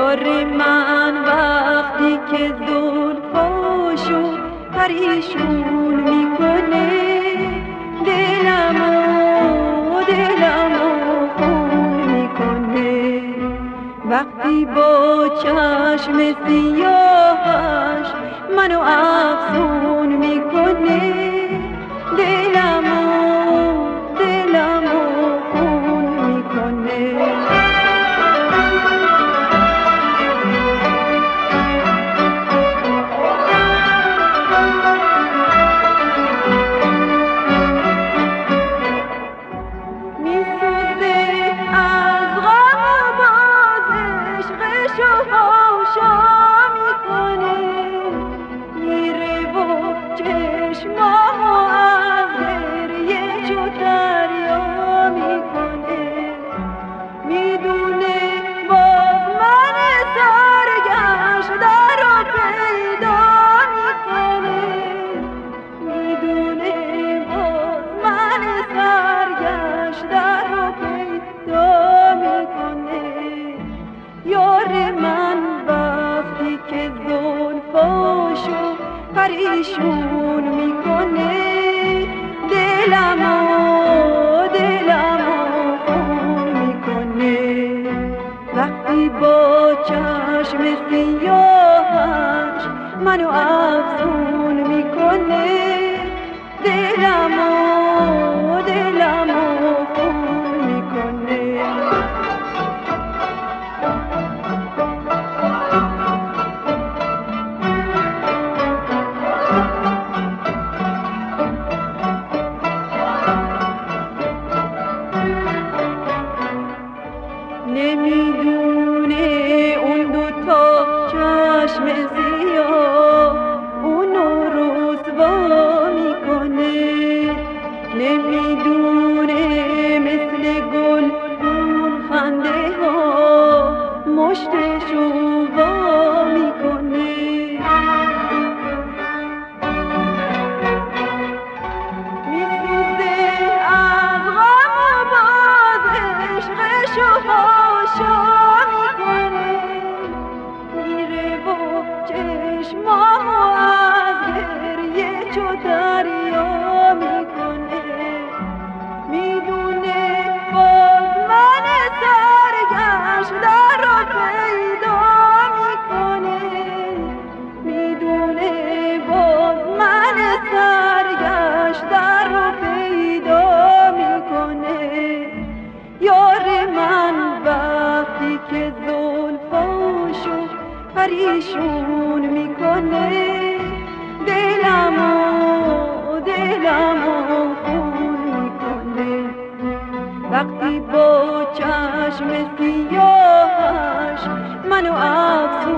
یار من وقتی که زلفاشو پریشون میکنه دلمو خون میکنه. وقتی با چشم سیاهش منو افسون میکنه دلمو خون میکنه. پریشون میکنه دلمو خون میکنه. وقتی با چشم سیاهش منو افسون میکنه دلمو خون میکنه. نمیدونه اون دوتا چشم سیاه اونو رسوا میکنه. نمیدونه مثل گل اون خنده ها مشتشو وا میکنه. میسوزه از غم و باز عشقشو میکنه. میره و چشمامو از گریه چو دریا میکنه. میدونه باز من سرگشته رو پیدا میکنه. میدونه باز من سرگشته رو پیدا میکنه. یار من وقتی که زلفاشو پریشون میکنه دلمو خون میکنه. وقتی با چشم سیاهش منو افسون